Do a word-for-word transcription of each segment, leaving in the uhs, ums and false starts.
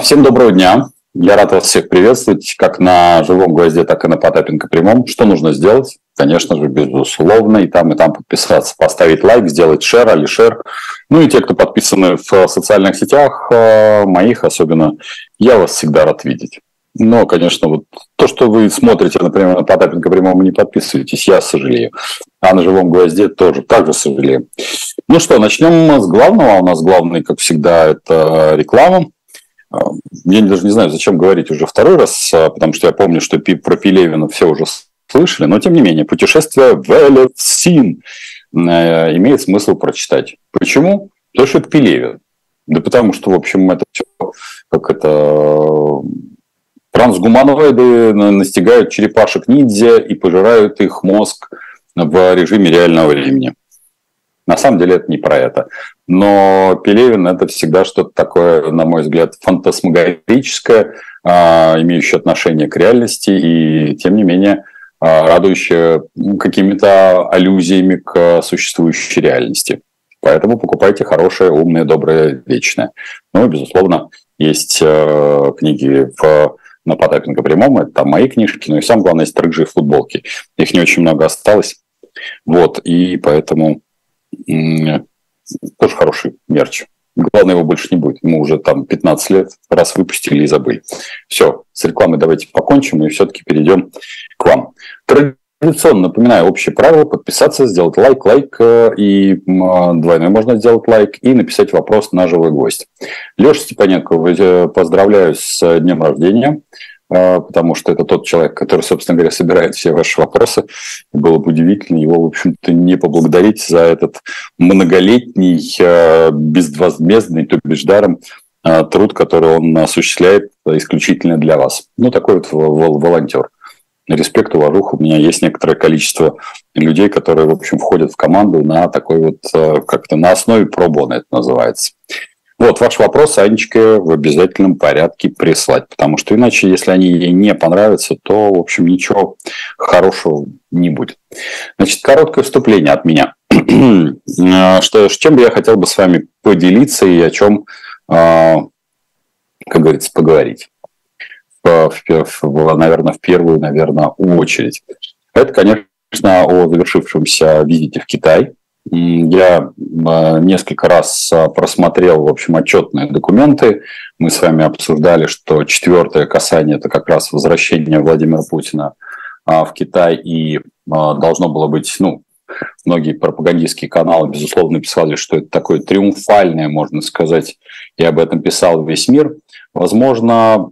Всем доброго дня. Я рад вас всех приветствовать, как на «Живом гвозде», так и на Потапенко прямом. Что нужно сделать? Конечно же, безусловно, и там, и там подписаться, поставить лайк, сделать шер, алишер. Ну и те, кто подписаны в социальных сетях, моих особенно, я вас всегда рад видеть. Но, конечно, вот то, что вы смотрите, например, на Потапенко прямом и не подписываетесь, я сожалею. А на «Живом гвозде» тоже так же сожалею. Ну что, начнем с главного. У нас главный, как всегда, это реклама. Я даже не знаю, зачем говорить уже второй раз, потому что я помню, что про Пелевина все уже слышали, но тем не менее, путешествие в Элевсин имеет смысл прочитать. Почему? Потому что это Пелевин. Да потому что, в общем, это все как это... Трансгуманоиды настигают черепашек-ниндзя и пожирают их мозг в режиме реального времени. На самом деле это не про это. Но Пелевин – это всегда что-то такое, на мой взгляд, фантасмагорическое, имеющее отношение к реальности и, тем не менее, радующее какими-то аллюзиями к существующей реальности. Поэтому покупайте хорошее, умное, доброе, вечное. Ну, безусловно, есть книги в... на Потапенко прямом, это там мои книжки, но и самое главное, есть рыжие футболки. Их не очень много осталось. Вот, и поэтому тоже хороший мерч. Главное, его больше не будет. Мы уже там пятнадцать лет раз выпустили и забыли. Все, с рекламой давайте покончим и все-таки перейдем к вам. Традиционно напоминаю общее правило: подписаться, сделать лайк, лайк и двойной можно сделать лайк и написать вопрос на «Живой гвоздь». Леша Степаненко, поздравляю с днем рождения, потому что это тот человек, который, собственно говоря, собирает все ваши вопросы. Было бы удивительно его, в общем-то, не поблагодарить за этот многолетний, безвозмездный, то бишь даром, труд, который он осуществляет исключительно для вас. Ну, такой вот волонтер. Респект, уважуха. У меня есть некоторое количество людей, которые, в общем, входят в команду на такой вот, как-то на основе пробона это называется. Вот, ваш вопрос Анечке в обязательном порядке прислать, потому что иначе, если они ей не понравятся, то, в общем, ничего хорошего не будет. Значит, короткое вступление от меня. Что, чем бы я хотел бы с вами поделиться и о чем, как говорится, поговорить. В, в, наверное, в первую, наверное, очередь. Это, конечно, о завершившемся визите в Китай. Я несколько раз просмотрел, в общем, отчетные документы. Мы с вами обсуждали, что четвертое касание – это как раз возвращение Владимира Путина в Китай, и должно было быть, ну, многие пропагандистские каналы, безусловно, писали, что это такое триумфальное, можно сказать, и об этом писал весь мир. Возможно,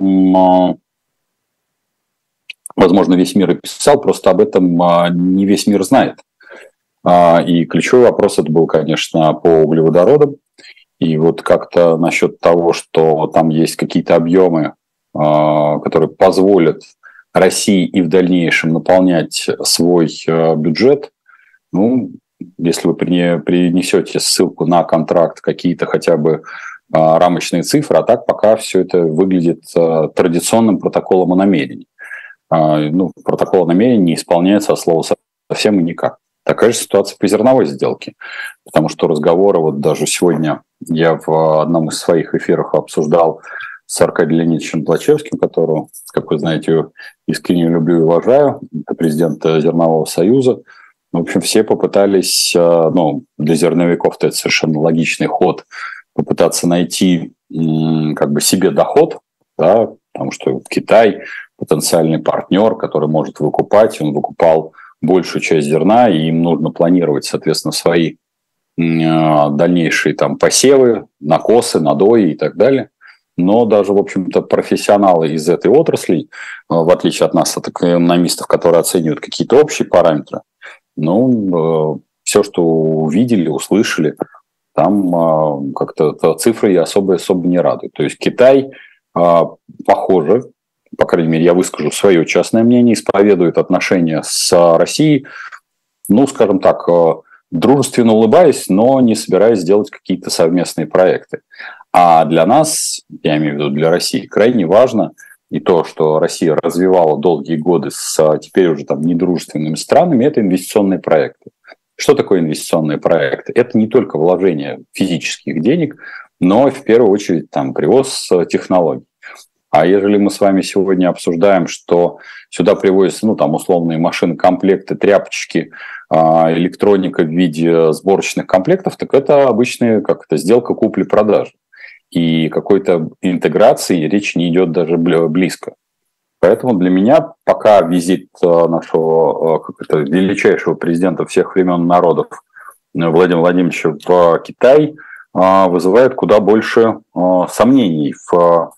возможно, весь мир и писал, просто об этом не весь мир знает. И ключевой вопрос это был, конечно, по углеводородам. И вот как-то насчет того, что там есть какие-то объемы, которые позволят России и в дальнейшем наполнять свой бюджет, ну, если вы принесете ссылку на контракт, какие-то хотя бы рамочные цифры, а так пока все это выглядит традиционным протоколом о намерении. Ну, протокол о намерении не исполняется от слова совсем и никак. Такая же ситуация по зерновой сделке, потому что разговоры, вот даже сегодня я в одном из своих эфиров обсуждал с Аркадием Леонидовичем Плачевским, которого, как вы знаете, искренне люблю и уважаю, это президент Зернового союза. В общем, все попытались, ну, для зерновиков-то это совершенно логичный ход, попытаться найти как бы себе доход, да, потому что Китай потенциальный партнер, который может выкупать, он выкупал большую часть зерна, и им нужно планировать, соответственно, свои дальнейшие там посевы, накосы, надои и так далее. Но даже, в общем-то, профессионалы из этой отрасли, в отличие от нас, от экономистов, которые оценивают какие-то общие параметры, ну, все, что увидели, услышали, там как-то цифры особо, особо не радуют. То есть Китай, похоже, по крайней мере, я выскажу свое частное мнение, исповедует отношения с Россией, ну, скажем так, дружественно улыбаясь, но не собираясь делать какие-то совместные проекты. А для нас, я имею в виду для России, крайне важно и то, что Россия развивала долгие годы с теперь уже там недружественными странами, это инвестиционные проекты. Что такое инвестиционные проекты? Это не только вложение физических денег, но в первую очередь там привоз технологий. А ежели мы с вами сегодня обсуждаем, что сюда привозятся, ну, там, условные машины, комплекты, тряпочки, электроника в виде сборочных комплектов, так это обычная, как это, сделка купли-продажи. И какой-то интеграции речь не идет даже близко. Поэтому для меня пока визит нашего, как это, величайшего президента всех времен и народов Владимира Владимировича в Китай вызывает куда больше сомнений в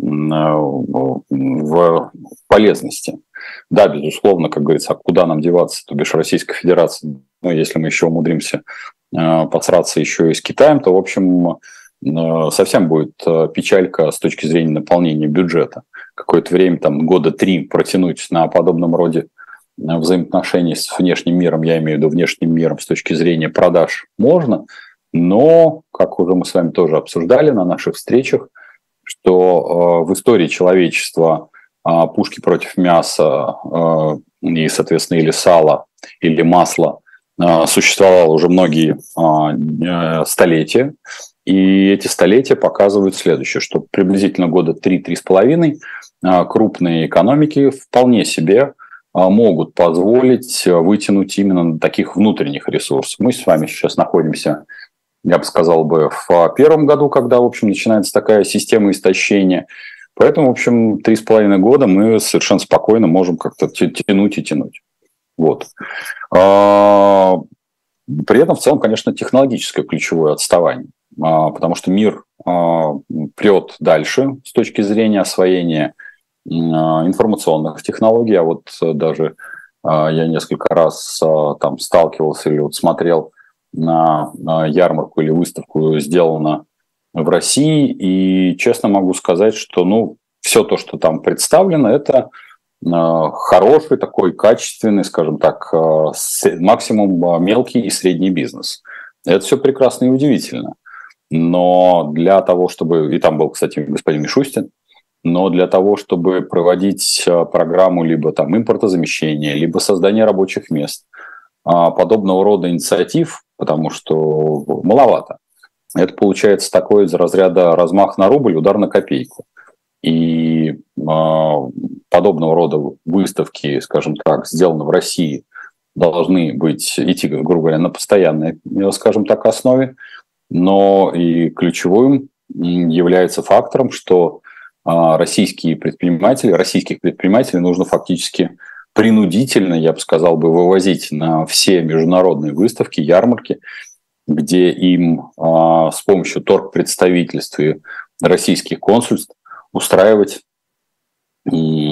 в полезности. Да, безусловно, как говорится, а куда нам деваться, то бишь Российской Федерации, ну, если мы еще умудримся э, посраться еще и с Китаем, то, в общем, э, совсем будет э, печалька с точки зрения наполнения бюджета. Какое-то время, там, года три протянуть на подобном роде взаимоотношений с внешним миром, я имею в виду внешним миром с точки зрения продаж, можно, но, как уже мы с вами тоже обсуждали на наших встречах, что э, в истории человечества э, пушки против мяса э, и, соответственно, или сала, или масла э, существовало уже многие э, столетия. И эти столетия показывают следующее, что приблизительно года три-три с половиной э, крупные экономики вполне себе э, могут позволить вытянуть именно таких внутренних ресурсов. Мы с вами сейчас находимся, я бы сказал бы, в первом году, когда, в общем, начинается такая система истощения. Поэтому, в общем, три с половиной года мы совершенно спокойно можем как-то тянуть и тянуть. Вот. При этом, в целом, конечно, технологическое ключевое отставание, потому что мир прет дальше с точки зрения освоения информационных технологий. А вот даже я несколько раз там сталкивался или вот смотрел на ярмарку или выставку, сделано в России. И честно могу сказать, что ну, все то, что там представлено, это хороший, такой качественный, скажем так, максимум мелкий и средний бизнес. Это все прекрасно и удивительно. Но для того, чтобы... И там был, кстати, господин Мишустин. Но для того, чтобы проводить программу либо там импортозамещения, либо создания рабочих мест, подобного рода инициатив, потому что маловато. Это получается такое из разряда размах на рубль, удар на копейку. И э, подобного рода выставки, скажем так, сделаны в России, должны быть, идти, грубо говоря, на постоянной, скажем так, основе. Но и ключевым является фактором, что э, российские предприниматели, российских предпринимателей нужно фактически принудительно, я бы сказал, бы, вывозить на все международные выставки, ярмарки, где им э, с помощью торгпредставительств и российских консульств устраивать э,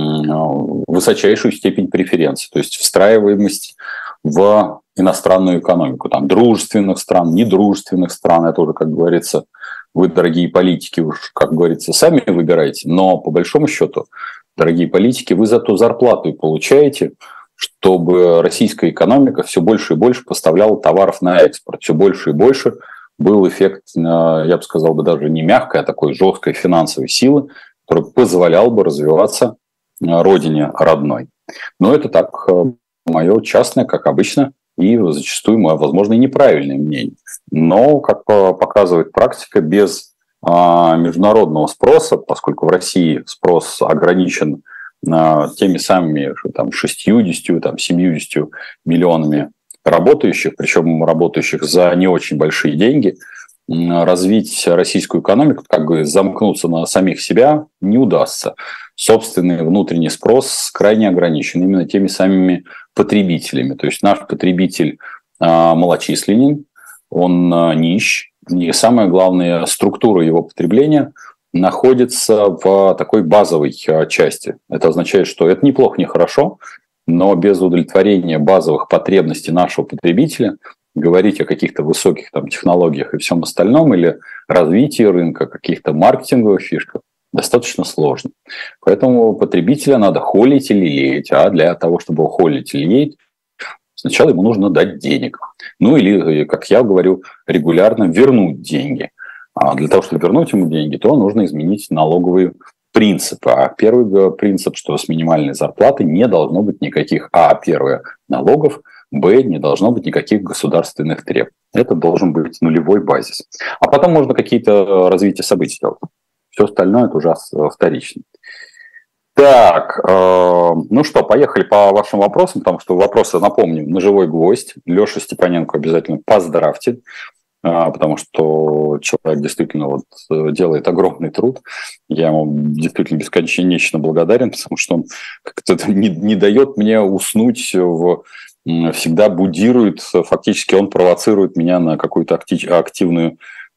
высочайшую степень преференций, то есть встраиваемость в иностранную экономику, там, дружественных стран, недружественных стран, это уже, как говорится, вы, дорогие политики, уж, как говорится, сами выбираете, но по большому счету, дорогие политики, вы за ту зарплату и получаете, чтобы российская экономика все больше и больше поставляла товаров на экспорт, все больше и больше был эффект, я бы сказал, бы даже не мягкой, а такой жесткой финансовой силы, который позволял бы развиваться родине родной. Но это так, мое частное, как обычно, и зачастую, возможно, и неправильное мнение. Но, как показывает практика, без международного спроса, поскольку в России спрос ограничен теми самыми там, шестьюдесятью, там, семьюдесятью миллионами работающих, причем работающих за не очень большие деньги, развить российскую экономику, как бы замкнуться на самих себя не удастся. Собственный внутренний спрос крайне ограничен именно теми самыми потребителями. То есть наш потребитель а, малочисленен, он а, нищ, и самое главное, структура его потребления находится в такой базовой а, части. Это означает, что это неплохо, не хорошо, но без удовлетворения базовых потребностей нашего потребителя говорить о каких-то высоких там, технологиях и всем остальном, или развитии рынка, каких-то маркетинговых фишках, достаточно сложно. Поэтому потребителя надо холить или лелеять, а для того, чтобы его холить или лелеять, сначала ему нужно дать денег. Ну или, как я говорю, регулярно вернуть деньги. А для того, чтобы вернуть ему деньги, то нужно изменить налоговые принципы. А первый принцип, что с минимальной зарплаты не должно быть никаких, а, первое, налогов, б, не должно быть никаких государственных требований. Это должен быть нулевой базис. А потом можно какие-то развития событий делать. Все остальное это уже вторично. Так, э, ну что, поехали по вашим вопросам, потому что вопросы, напомню, на живой гвоздь. Леша Степаненко обязательно поздравьте, э, потому что человек действительно вот делает огромный труд. Я ему действительно бесконечно благодарен, потому что он как-то не, не дает мне уснуть, в, всегда будирует, фактически он провоцирует меня на какую-то активную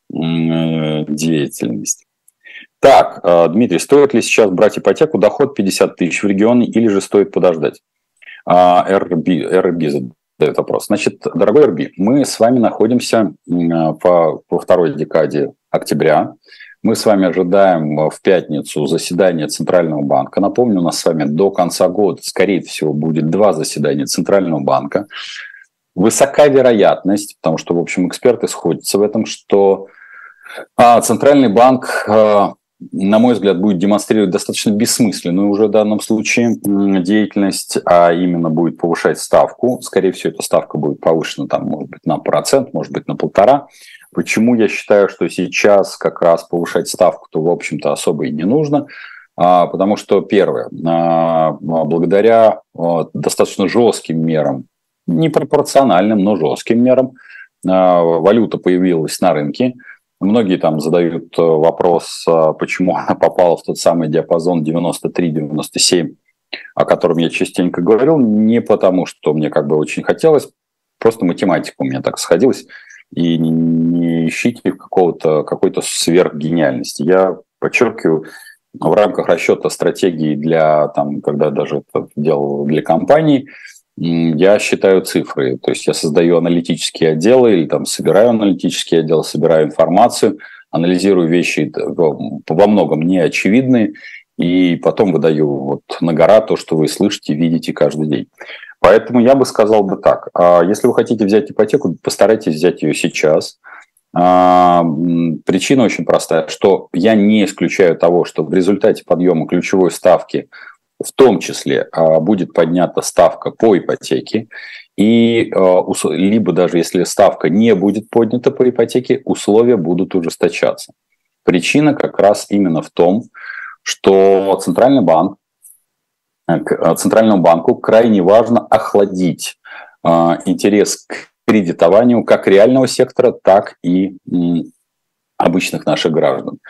э, деятельность. Так, Дмитрий, стоит ли сейчас брать ипотеку, доход пятьдесят тысяч в регионе, или же стоит подождать? эр би, эр би задает вопрос. Значит, дорогой эр би, мы с вами находимся по, во второй декаде октября. Мы с вами ожидаем в пятницу заседание Центрального банка. Напомню, у нас с вами до конца года, скорее всего, будет два заседания Центрального банка. Высока вероятность, потому что, в общем, эксперты сходятся в этом, что Центральный банк, на мой взгляд, будет демонстрировать достаточно бессмысленную уже в данном случае деятельность, а именно будет повышать ставку. Скорее всего, эта ставка будет повышена, там, может быть, на процент, может быть, на полтора. Почему я считаю, что сейчас как раз повышать ставку-то, в общем-то, особо и не нужно? Потому что, первое, благодаря достаточно жестким мерам, непропорциональным, но жестким мерам, валюта появилась на рынке. Многие там задают вопрос, почему она попала в тот самый диапазон девяносто три - девяносто семь, о котором я частенько говорил. Не потому, что мне как бы очень хотелось, просто математика у меня так сходилась. И не ищите какого-то, какой-то сверхгениальности. Я подчеркиваю, в рамках расчета стратегии для, там, когда даже это делал для компаний, я считаю цифры, то есть я создаю аналитические отделы или там собираю аналитические отделы, собираю информацию, анализирую вещи во многом неочевидные и потом выдаю вот на гора то, что вы слышите, видите каждый день. Поэтому я бы сказал бы так, если вы хотите взять ипотеку, постарайтесь взять ее сейчас. Причина очень простая, что я не исключаю того, что в результате подъема ключевой ставки в том числе будет поднята ставка по ипотеке, и либо даже если ставка не будет поднята по ипотеке, условия будут ужесточаться. Причина как раз именно в том, что Центральный банк, Центральному банку крайне важно охладить интерес к кредитованию как реального сектора, так и обычных наших граждан.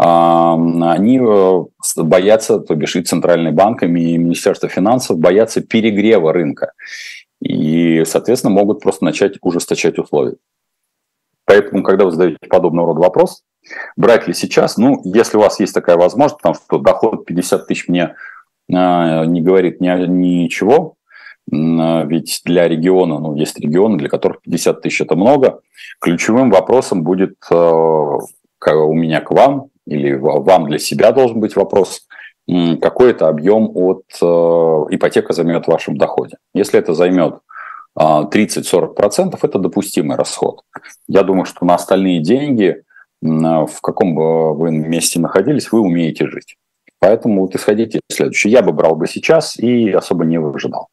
Они боятся, то бишь и Центральный банк, и Министерство финансов боятся перегрева рынка. И, соответственно, могут просто начать ужесточать условия. Поэтому, когда вы задаете подобного рода вопрос, брать ли сейчас, ну, если у вас есть такая возможность, потому что доход пятьдесят тысяч мне не говорит ни, ничего, ведь для региона, ну, есть регионы, для которых пятьдесят тысяч – это много. Ключевым вопросом будет у меня к вам, или вам для себя должен быть вопрос, какой это объем от ипотека займет в вашем доходе. Если это займет тридцать-сорок процентов, это допустимый расход. Я думаю, что на остальные деньги, в каком бы вы месте находились, вы умеете жить. Поэтому вот исходите из следующего. Я бы брал бы сейчас и особо не выжидал.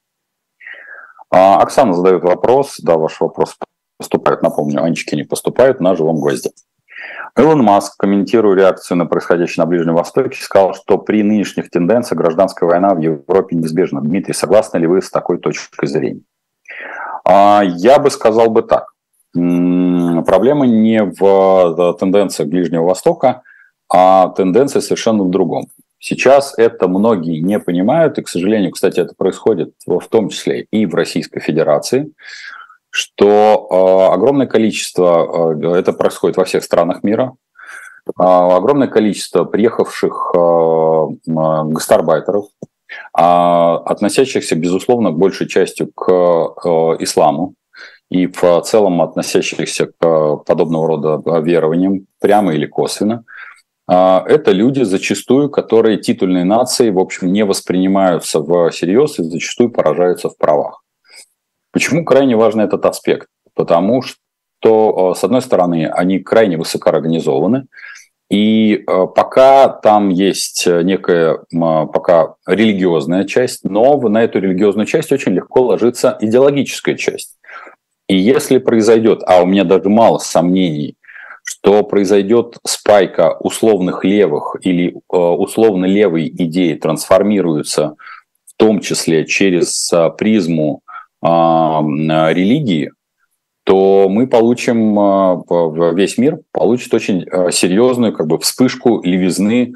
Оксана задает вопрос, да, ваш вопрос поступает, напомню, Анечки не поступают на живом гвозде. Илон Маск, комментируя реакцию на происходящее на Ближнем Востоке, сказал, что при нынешних тенденциях гражданская война в Европе неизбежна. Дмитрий, согласны ли вы с такой точкой зрения? Я бы сказал бы так. Проблема не в тенденциях Ближнего Востока, а тенденция совершенно в другом. Сейчас это многие не понимают, и, к сожалению, кстати, это происходит в том числе и в Российской Федерации, что э, огромное количество, э, это происходит во всех странах мира, э, огромное количество приехавших э, гастарбайтеров, э, относящихся, безусловно, большей частью к э, исламу и в целом относящихся к подобного рода верованиям, прямо или косвенно, это люди зачастую, которые титульные нации, в общем, не воспринимаются всерьез и зачастую поражаются в правах. Почему крайне важен этот аспект? Потому что, с одной стороны, они крайне высокоорганизованы, И пока там есть некая пока религиозная часть, но на эту религиозную часть очень легко ложится идеологическая часть. И если произойдет, а у меня даже мало сомнений, что произойдет спайка условных левых или условно левые идеи трансформируются в том числе через призму религии, то мы получим, весь мир получит очень серьезную как бы вспышку левизны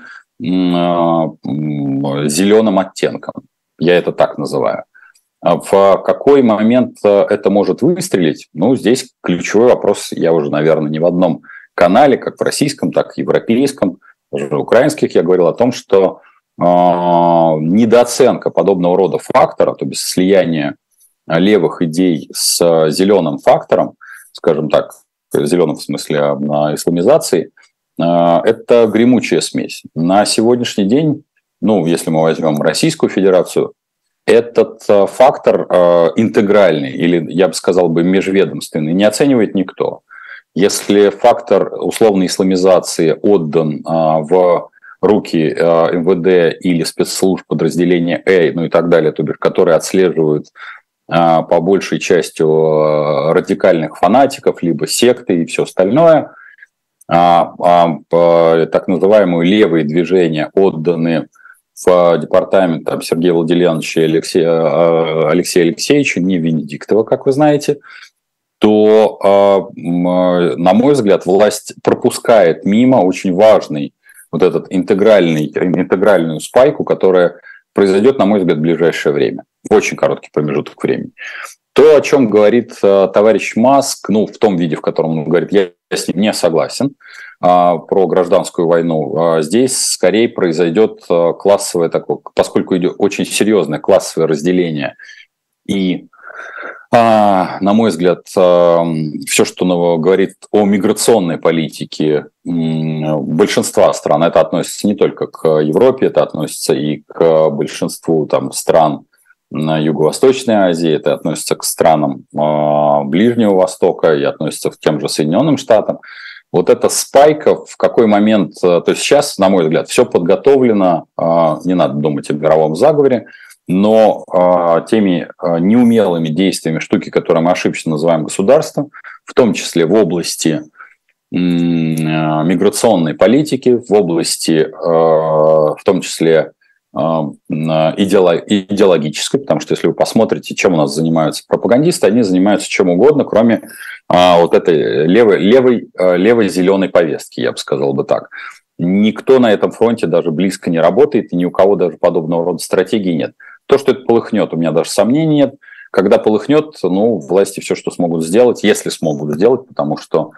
зеленым оттенком. Я это так называю. В какой момент это может выстрелить? Ну, здесь ключевой вопрос, я уже, наверное, не в одном канале, как в российском, так и европейском, даже в украинских, я говорил о том, что э, недооценка подобного рода фактора, то есть слияние левых идей с зеленым фактором, скажем так, зеленым в смысле исламизации, э, это гремучая смесь. На сегодняшний день, ну, если мы возьмем Российскую Федерацию, этот фактор э, интегральный, или, я бы сказал, бы межведомственный, не оценивает никто. Если фактор условной исламизации отдан э, в руки э, эм вэ дэ или спецслужб подразделения Э, ну и так далее, то бишь, которые отслеживают э, по большей части э, радикальных фанатиков, либо секты и все остальное, э, э, так называемые левые движения отданы в департамент там, Сергея Владимировича и Алексея, Алексея Алексеевича, не Венедиктова, как вы знаете, то, на мой взгляд, власть пропускает мимо очень важный вот этот интегральный, интегральную спайку, которая произойдет, на мой взгляд, в ближайшее время. Очень короткий промежуток времени. То, о чем говорит товарищ Маск, ну, в том виде, в котором он говорит, я с ним не согласен, про гражданскую войну, здесь скорее произойдет классовое такое, поскольку идет очень серьезное классовое разделение. И, на мой взгляд, все, что говорит о миграционной политике большинства стран, это относится не только к Европе, это относится и к большинству там, стран на Юго-Восточной Азии, это относится к странам Ближнего Востока и относится к тем же Соединенным Штатам. Вот эта спайка в какой момент, то есть сейчас, на мой взгляд, все подготовлено, не надо думать о мировом заговоре, но теми неумелыми действиями штуки, которые мы ошибочно называем государством, в том числе в области миграционной политики, в области, в том числе идеологической, потому что если вы посмотрите, чем у нас занимаются пропагандисты, они занимаются чем угодно, кроме а, вот этой левой, левой, левой зеленой повестки, я бы сказал бы так. Никто на этом фронте даже близко не работает, и ни у кого даже подобного рода стратегии нет. То, что это полыхнет, у меня даже сомнений нет. Когда полыхнет, ну, власти все, что смогут сделать, если смогут сделать, потому что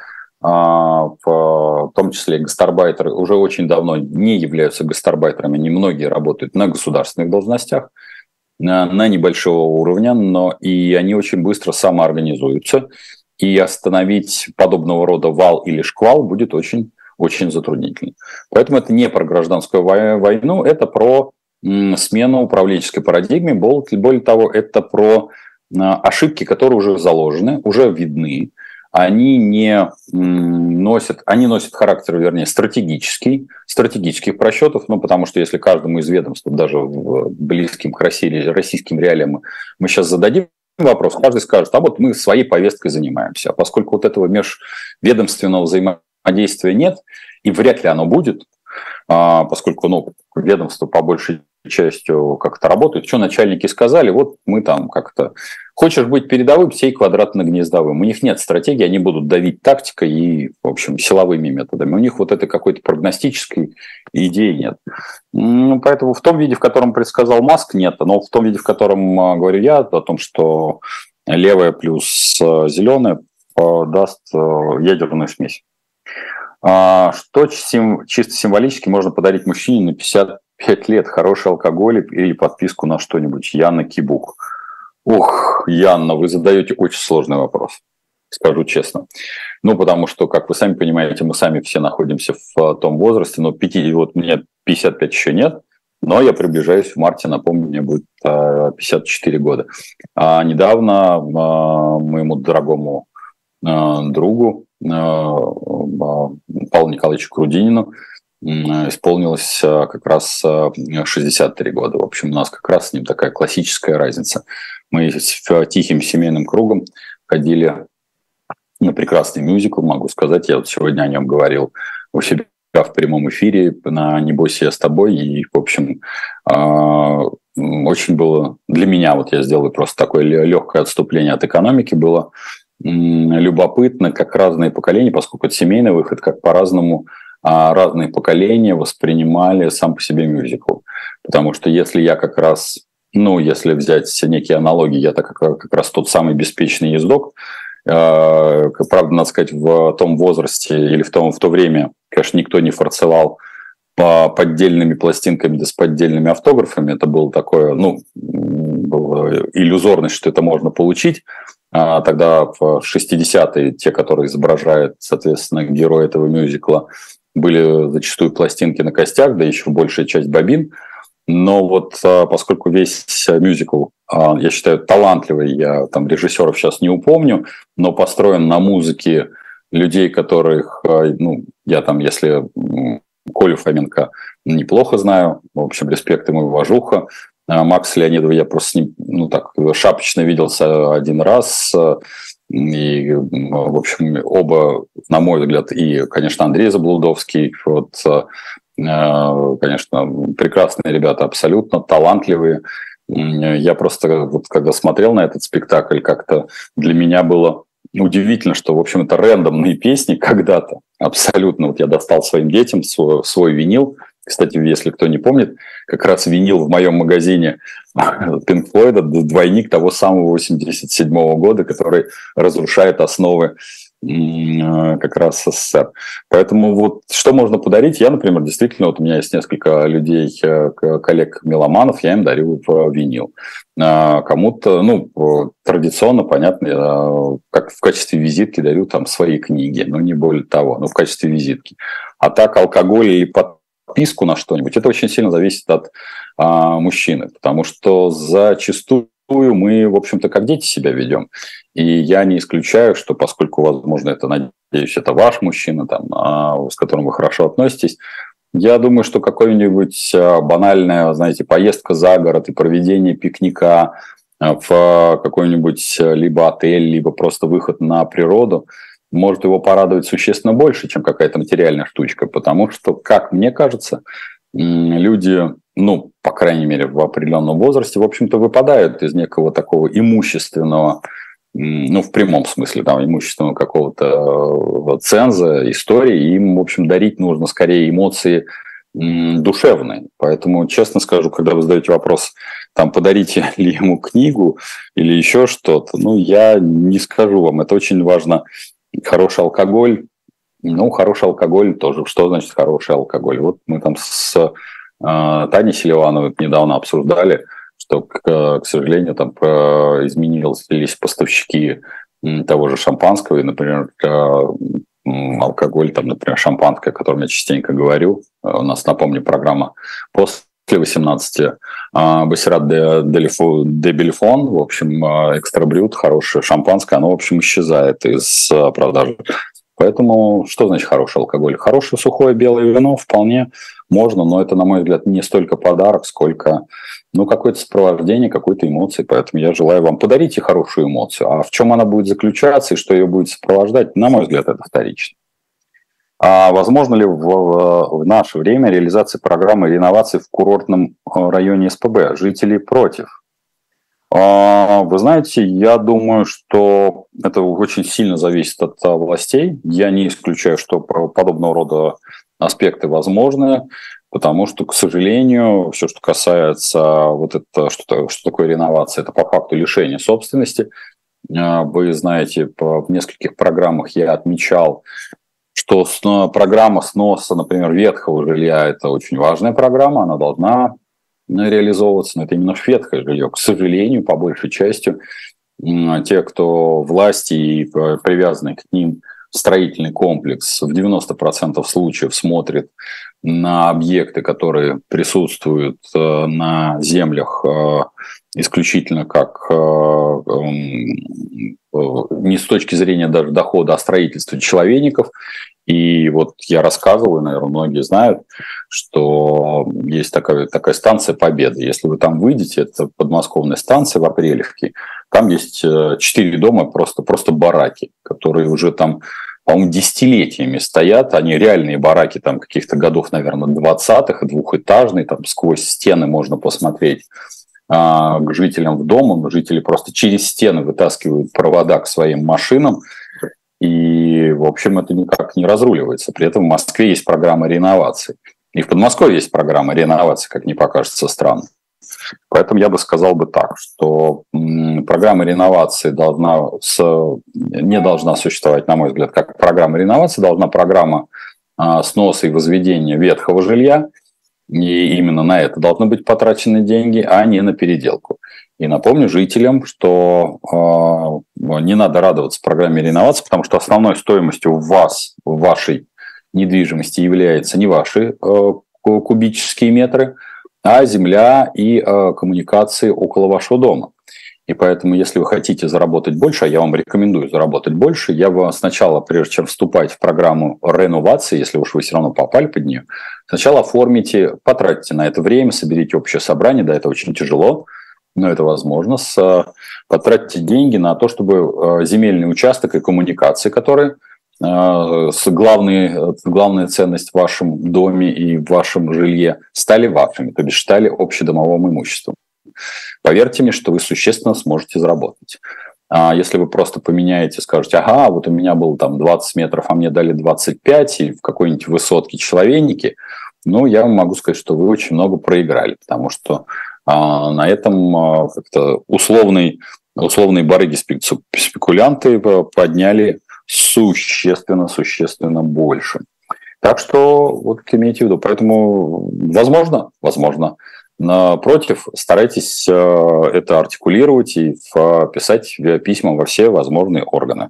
в том числе гастарбайтеры уже очень давно не являются гастарбайтерами, немногие работают на государственных должностях, на, на небольшого уровня, но и они очень быстро самоорганизуются, и остановить подобного рода вал или шквал будет очень, очень затруднительно. Поэтому это не про гражданскую войну, это про смену управленческой парадигмы, более того, это про ошибки, которые уже заложены, уже видны. Они не носят, они носят характер, вернее, стратегический, стратегических просчетов, ну, потому что если каждому из ведомств, даже близким к России, российским реалиям, мы сейчас зададим вопрос, каждый скажет, а вот мы своей повесткой занимаемся. А поскольку вот этого межведомственного взаимодействия нет, и вряд ли оно будет, поскольку, ну, ведомство по большей частью как-то работает, что начальники сказали, вот мы там как-то... Хочешь быть передовым, сей квадратно-гнездовым. У них нет стратегии, они будут давить тактикой и, в общем, силовыми методами. У них вот этой какой-то прогностической идеи нет. Ну, поэтому в том виде, в котором предсказал Маск, нет. Но в том виде, в котором говорю я, о том, что левое плюс зеленое даст ядерную смесь. Что чисто символически можно подарить мужчине на пятьдесят пять лет? Хороший алкоголь или подписку на что-нибудь? Яна Кибук. Ух, Яна, вы задаете очень сложный вопрос, скажу честно. Ну, потому что, как вы сами понимаете, мы сами все находимся в том возрасте, но пятьдесят, вот мне пятьдесят пять еще нет, но я приближаюсь в марте, напомню, мне будет пятьдесят четыре года. А недавно моему дорогому другу, Павлу Николаевичу Грудинину исполнилось как раз шестьдесят три года. В общем, у нас как раз с ним такая классическая разница. Мы с тихим семейным кругом ходили на прекрасный мюзикл, могу сказать. Я вот сегодня о нем говорил у себя в прямом эфире на «Не бойся, я с тобой». И, в общем, очень было для меня, вот я сделаю просто такое легкое отступление от экономики, было любопытно, как разные поколения, поскольку это семейный выход, как по-разному разные поколения воспринимали сам по себе мюзикл. Потому что если я как раз, ну, если взять некие аналогии, я так как, как раз тот самый беспечный ездок, правда, надо сказать, в том возрасте или в, том, в то время, конечно, никто не форцевал по поддельными пластинками да с поддельными автографами. Это было такое, ну, была иллюзорность, что это можно получить. А тогда в шестидесятые те, которые изображают, соответственно, героя этого мюзикла, были зачастую пластинки на костях, да еще большая часть бобин. Но вот поскольку весь мюзикл, я считаю, талантливый, я там режиссеров сейчас не упомню, но построен на музыке людей, которых, ну, я там, если Колю Фоменко неплохо знаю, в общем, респект ему и уважуха. Макс Леонидова я просто с ним, ну, так, шапочно виделся один раз. И, в общем, оба, на мой взгляд, и, конечно, Андрей Заблудовский, вот, конечно, прекрасные ребята, абсолютно талантливые. Я просто, вот, когда смотрел на этот спектакль, как-то для меня было удивительно, что, в общем, это рандомные песни когда-то. Абсолютно. Вот я достал своим детям свой, свой винил. Кстати, если кто не помнит, как раз винил в моем магазине Pink Floyd, двойник того самого восемьдесят седьмого года, который разрушает основы как раз СССР. Поэтому вот что можно подарить? Я, например, действительно, вот у меня есть несколько людей, коллег-меломанов, я им дарю винил. Кому-то, ну, традиционно, понятно, как в качестве визитки дарю там свои книги, но не более того, но в качестве визитки. А так алкоголь или подписку на что-нибудь, это очень сильно зависит от а, мужчины, потому что зачастую мы, в общем-то, как дети себя ведем. И я не исключаю, что поскольку, возможно, это, надеюсь, это ваш мужчина, там, а, с которым вы хорошо относитесь, я думаю, что какая-нибудь банальная, знаете, поездка за город и проведение пикника в какой-нибудь либо отель, либо просто выход на природу может его порадовать существенно больше, чем какая-то материальная штучка. Потому что, как мне кажется, люди, ну, по крайней мере, в определенном возрасте, в общем-то, выпадают из некого такого имущественного, ну, в прямом смысле, там, имущественного какого-то ценза, истории. И им, в общем, дарить нужно скорее эмоции душевные. Поэтому, честно скажу, когда вы задаете вопрос, там, подарите ли ему книгу или еще что-то, ну, я не скажу вам. Это очень важно. Хороший алкоголь. Ну, хороший алкоголь тоже. Что значит хороший алкоголь? Вот мы там с э, Таней Селивановой недавно обсуждали, что, к, к сожалению, там э, изменились поставщики того же шампанского, и, например, э, алкоголь, там, например, шампанское, о котором я частенько говорю. У нас, напомню, программа после восемнадцати. Бассерат де, де Белифон, в общем, экстрабрют, хорошее шампанское, оно, в общем, исчезает из продажи. Поэтому что значит хороший алкоголь? Хорошее сухое белое вино вполне можно, но это, на мой взгляд, не столько подарок, сколько, ну, какое-то сопровождение, какой-то эмоции. Поэтому я желаю вам подарите хорошую эмоцию. А в чем она будет заключаться и что ее будет сопровождать, на мой взгляд, это вторично. А возможно ли в, в наше время реализация программы реновации в курортном районе СПБ? Жители против. Вы знаете, я думаю, что это очень сильно зависит от властей. Я не исключаю, что подобного рода аспекты возможны, потому что, к сожалению, все, что касается вот это, что, что такое реновация, это по факту лишение собственности. Вы знаете, в нескольких программах я отмечал, что программа сноса, например, ветхого жилья – это очень важная программа, она должна реализовываться, но это именно ветхое жилье. К сожалению, по большей части, те, кто власти и привязаны к ним, строительный комплекс в девяноста процентах случаев смотрит на объекты, которые присутствуют на землях исключительно как не с точки зрения даже дохода, а строительства человейников. И вот я рассказывал, и, наверное, многие знают, что есть такая, такая станция Победы. Если вы там выйдете, это подмосковная станция в Апрелевке, там есть четыре дома, просто, просто бараки, которые уже там, по-моему, десятилетиями стоят. Они реальные бараки там каких-то годов, наверное, двадцатых, двухэтажные, там сквозь стены можно посмотреть к жителям в дом. Жители просто через стены вытаскивают провода к своим машинам. И, в общем, это никак не разруливается. При этом в Москве есть программа реновации. И в Подмосковье есть программа реновации, как не покажется странно. Поэтому я бы сказал бы так, что программа реновации должна с, не должна существовать, на мой взгляд, как программа реновации. Должна программа сноса и возведения ветхого жилья. И именно на это должны быть потрачены деньги, а не на переделку. И напомню жителям, что э, не надо радоваться программе реновации, потому что основной стоимостью в вас, в вашей недвижимости является не ваши э, кубические метры, а земля и э, коммуникации около вашего дома. И поэтому, если вы хотите заработать больше, а я вам рекомендую заработать больше, я бы сначала, прежде чем вступать в программу реновации, если уж вы все равно попали под нее, сначала оформите, потратьте на это время, соберите общее собрание, да, это очень тяжело, но это возможно, с, потратьте деньги на то, чтобы земельный участок и коммуникации, которые с главной, главная ценность в вашем доме и в вашем жилье, стали вашими, то бишь стали общедомовым имуществом. Поверьте мне, что вы существенно сможете заработать. А если вы просто поменяете, скажете, ага, вот у меня было там двадцать метров, а мне дали двадцать пять, и в какой-нибудь высотке человейники, ну, я вам могу сказать, что вы очень много проиграли, потому что а, на этом а, как-то условные, условные барыги-спекулянты подняли существенно-существенно больше. Так что вот имейте в виду. Поэтому возможно, возможно, напротив, старайтесь это артикулировать и писать письма во все возможные органы.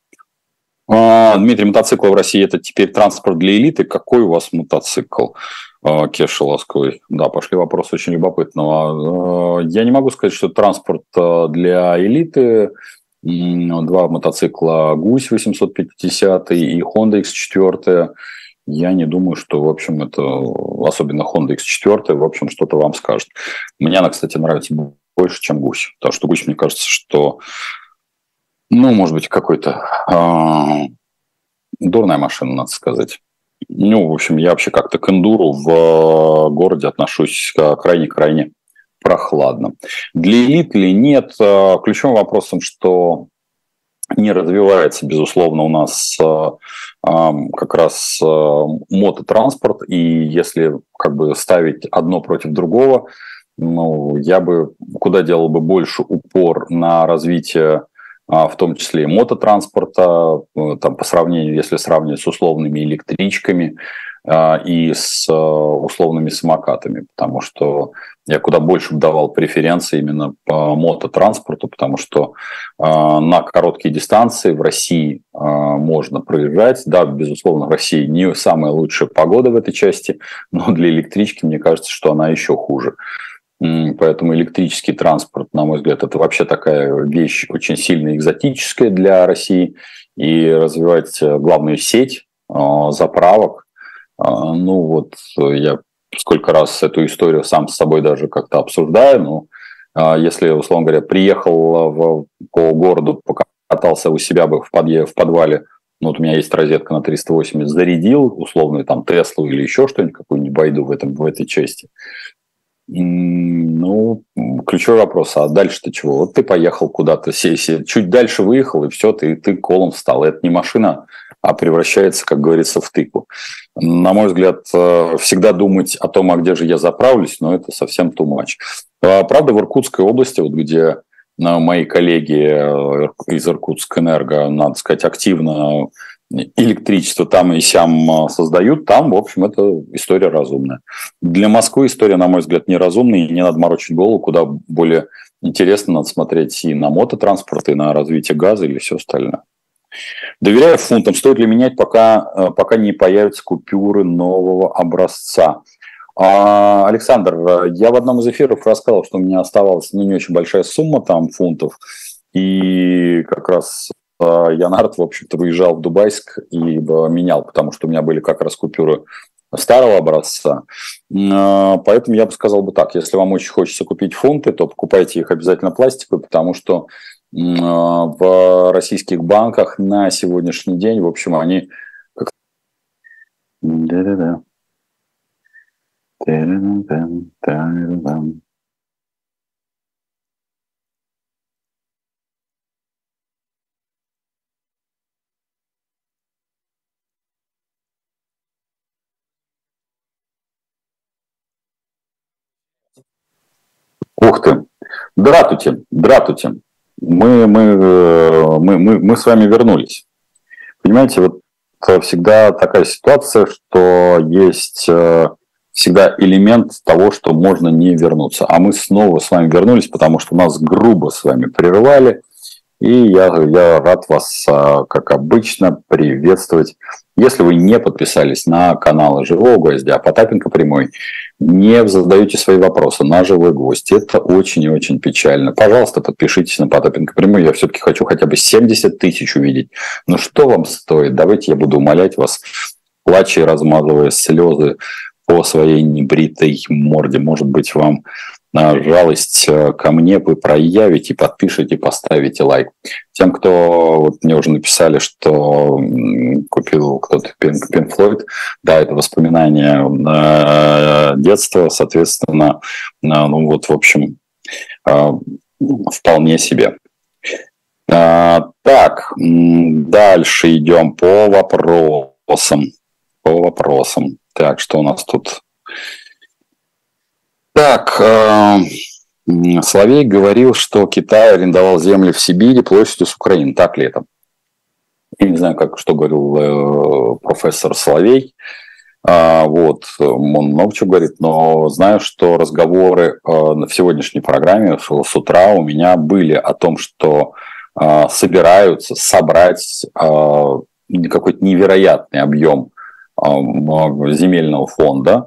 Дмитрий, мотоциклы в России – это теперь транспорт для элиты. Какой у вас мотоцикл? Кеша Ласковый. Да, пошли вопросы очень любопытного. Я не могу сказать, что это транспорт для элиты. Два мотоцикла «Гусь» восемьсот пятьдесят и Honda икс четыре. Я не думаю, что, в общем, это, особенно Honda икс четыре, в общем, что-то вам скажет. Мне она, кстати, нравится больше, чем «Гусь». Потому что «Гусь», мне кажется, что, ну, может быть, какой-то э, дурная машина, надо сказать. Ну, в общем, я вообще как-то к эндуру в городе отношусь крайне-крайне прохладно. Для элит ли нет? Ключевым вопросом, что не развивается, безусловно, у нас как раз мототранспорт, и если как бы ставить одно против другого, ну, я бы куда делал бы больше упор на развитие, в том числе и мототранспорта, там, по сравнению, если сравнивать с условными электричками и с условными самокатами, потому что я куда больше давал преференции именно по мототранспорту, потому что на короткие дистанции в России можно проезжать. Да, безусловно, в России не самая лучшая погода в этой части, но для электрички, мне кажется, что она еще хуже. Поэтому электрический транспорт, на мой взгляд, это вообще такая вещь очень сильно экзотическая для России. И развивать главную сеть заправок, ну вот я сколько раз эту историю сам с собой даже как-то обсуждаю. Ну, если, условно говоря, приехал в, по городу, покатался у себя бы в, подъезд, в подвале, ну вот у меня есть розетка на триста восемьдесят, зарядил условную там Теслу или еще что-нибудь, какую-нибудь байду в, этом, в этой части. Ну, ключевой вопрос, а дальше-то чего? Вот ты поехал куда-то, чуть дальше выехал, и все, ты, ты колом встал. Это не машина, а превращается, как говорится, в тыкву. На мой взгляд, всегда думать о том, а где же я заправлюсь, но это совсем too much. Правда, в Иркутской области, вот где мои коллеги из Иркутскэнерго, надо сказать, активно электричество там и сям создают, там, в общем, это история разумная. Для Москвы история, на мой взгляд, неразумная, и не надо морочить голову, куда более интересно надо смотреть и на мототранспорт, и на развитие газа, или все остальное. Доверяю фунтам. Стоит ли менять, пока, пока не появятся купюры нового образца? А, Александр, я в одном из эфиров рассказал, что у меня оставалась ну, не очень большая сумма там фунтов. И как раз я на арт, в общем-то, выезжал в Дубайск и менял, потому что у меня были как раз купюры старого образца. Поэтому я бы сказал бы так, если вам очень хочется купить фунты, то покупайте их обязательно пластиковые, потому что в российских банках на сегодняшний день, в общем, они... Да-да-да. Ух ты! Дратути, дратути. Мы, мы, мы, мы, мы с вами вернулись. Понимаете, вот всегда такая ситуация, что есть всегда элемент того, что можно не вернуться. А мы снова с вами вернулись, потому что нас грубо с вами прервали. И я, я рад вас, как обычно, приветствовать. Если вы не подписались на каналы «Живого гвоздя», Потапенко прямой, не задаете свои вопросы на «Живой гвоздь», это очень и очень печально. Пожалуйста, подпишитесь на Потапенко прямой. Я все-таки хочу хотя бы семьдесят тысяч увидеть. Ну что вам стоит? Давайте я буду умолять вас, плача и размазывая слезы по своей небритой морде. Может быть, вам жалость ко мне вы проявите, подпишите, поставите лайк. Тем, кто вот мне уже написали, что купил кто-то Pink Floyd, да, это воспоминания детства, соответственно, ну вот, в общем, вполне себе. Так, дальше идем по вопросам. По вопросам. Так, что у нас тут? Так, э, Соловей говорил, что Китай арендовал земли в Сибири площадью с Украины. Так ли это? Я не знаю, как, что говорил э, профессор Соловей. А, вот, он много чего говорит, но знаю, что разговоры э, в сегодняшней программе с утра у меня были о том, что э, собираются собрать э, какой-то невероятный объем э, земельного фонда.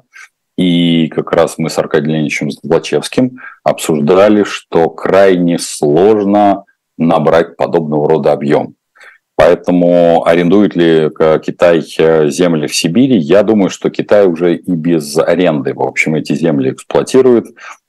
И как раз мы с Аркадием Леонидовичем Злачевским обсуждали, что крайне сложно набрать подобного рода объем. Поэтому арендует ли Китай земли в Сибири? Я думаю, что Китай уже и без аренды, в общем, эти земли эксплуатирует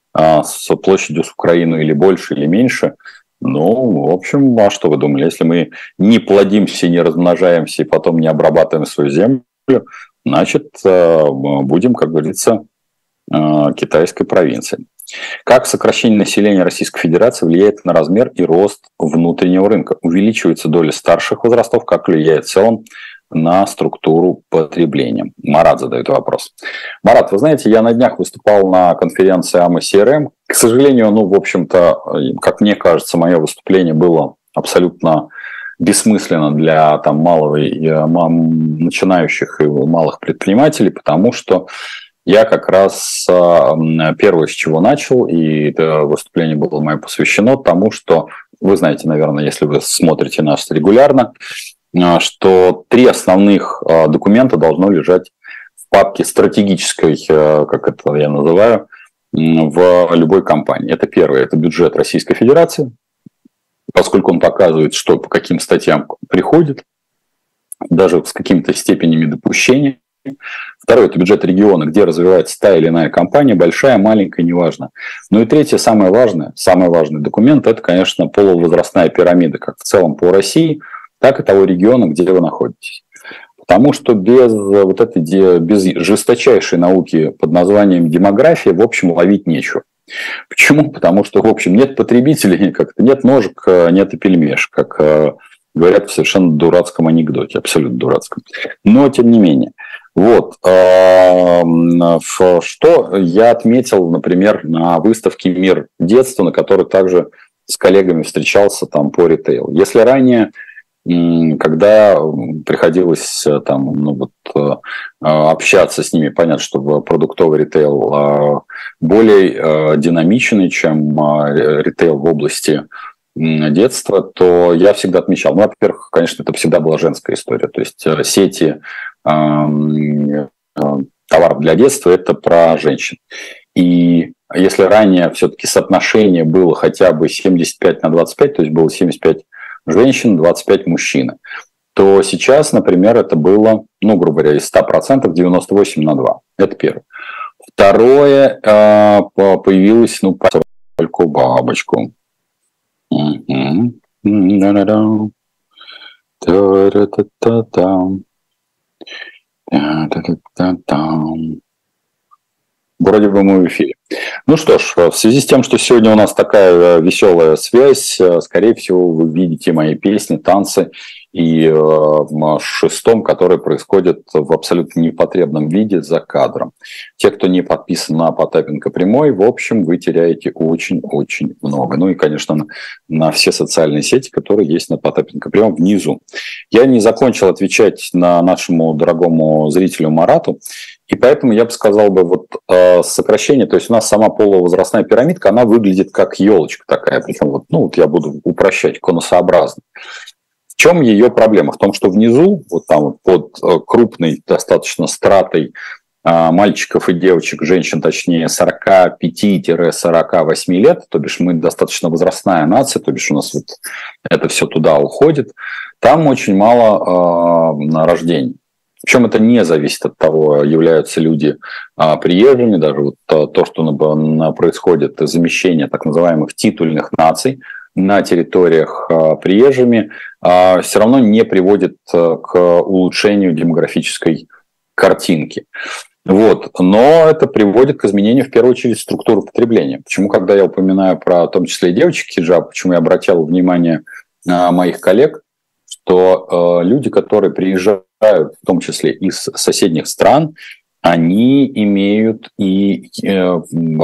с площадью с Украину или больше, или меньше. Ну, в общем, а что вы думали? Если мы не плодимся, не размножаемся и потом не обрабатываем свою землю, значит, будем, как говорится, китайской провинцией. Как сокращение населения Российской Федерации влияет на размер и рост внутреннего рынка? Увеличивается доля старших возрастов, как влияет в целом на структуру потребления? Марат задает вопрос. Марат, вы знаете, я на днях выступал на конференции эй эм си эр эм. К сожалению, ну, в общем-то, как мне кажется, мое выступление было абсолютно бессмысленно для там, малого, начинающих и малых предпринимателей, потому что я как раз первое, с чего начал, и это выступление было мое посвящено тому, что вы знаете, наверное, если вы смотрите нас регулярно, что три основных документа должно лежать в папке стратегической, как это я называю, в любой компании. Это первое, это бюджет Российской Федерации, поскольку он показывает, что по каким статьям приходит, даже с какими-то степенями допущения. Второе – это бюджет региона, где развивается та или иная компания, большая, маленькая, неважно. Ну и третье, самое важное, самый важный документ – это, конечно, полувозрастная пирамида, как в целом по России, так и того региона, где вы находитесь. Потому что без вот этой без жесточайшей науки под названием демография, в общем, ловить нечего. Почему? Потому что, в общем, нет потребителей, как-то нет ножек, нет и пельмеш, как говорят в совершенно дурацком анекдоте, абсолютно дурацком. Но, тем не менее. Вот. Что я отметил, например, на выставке «Мир детства», на которой также с коллегами встречался там по ритейлу. Если ранее, когда приходилось там, ну, вот, общаться с ними, понятно, что продуктовый ритейл более динамичный, чем ритейл в области детства, то я всегда отмечал, ну, во-первых, конечно, это всегда была женская история, то есть сети э, товаров для детства – это про женщин. И если ранее все-таки соотношение было хотя бы семьдесят пять на двадцать пять, то есть было семьдесят пять женщин, двадцать пять мужчин, то сейчас, например, это было, ну, грубо говоря, из ста процентов девяносто восемь на два. Это первое. Второе, появилась, ну, только бабочку. Вроде бы мы в эфире. Ну что ж, в связи с тем, что сегодня у нас такая веселая связь, скорее всего, вы видите мои песни, танцы и в шестом, которые происходят в абсолютно непотребном виде за кадром. Те, кто не подписан на Потапенко Прямой, в общем, вы теряете очень-очень много. Ну и, конечно, на, на все социальные сети, которые есть на Потапенко Прямом внизу. Я не закончил отвечать на нашему дорогому зрителю Марату. И поэтому я бы сказал бы, вот э, сокращение, то есть у нас сама полувозрастная пирамидка, она выглядит как елочка такая, причем вот, ну, вот я буду упрощать, конусообразно. В чем ее проблема? В том, что внизу, вот там вот под э, крупной достаточно стратой э, мальчиков и девочек, женщин, точнее, сорок пять - сорок восемь лет, то бишь мы достаточно возрастная нация, то бишь у нас вот это все туда уходит, там очень мало э, рождений. Причем это не зависит от того, являются люди а, приезжими, даже вот то, то, что на, на, происходит замещение так называемых титульных наций на территориях а, приезжими, а, все равно не приводит а, к улучшению демографической картинки. Вот. Но это приводит к изменению, в первую очередь, структуры потребления. Почему, когда я упоминаю про, в том числе и девочек хиджаб, почему я обратил внимание а, моих коллег, что э, люди, которые приезжают, в том числе из соседних стран, они имеют и э,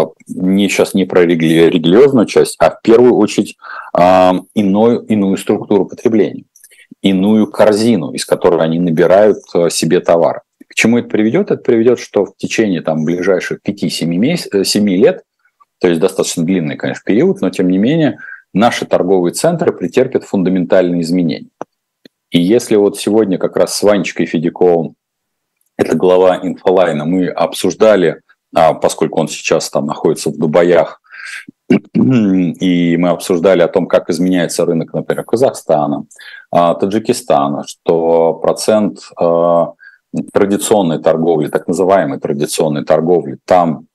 не, сейчас не про рели, религиозную часть, а в первую очередь э, иную, иную структуру потребления, иную корзину, из которой они набирают э, себе товар. К чему это приведет? Это приведет, что в течение там, ближайших пяти-семи лет, то есть достаточно длинный, конечно, период, но тем не менее наши торговые центры претерпят фундаментальные изменения. И если вот сегодня как раз с Ванечкой Федяковым, это глава Инфолайна, мы обсуждали, поскольку он сейчас там находится в Дубаях, и мы обсуждали о том, как изменяется рынок, например, Казахстана, Таджикистана, что процент традиционной торговли, так называемой традиционной торговли, там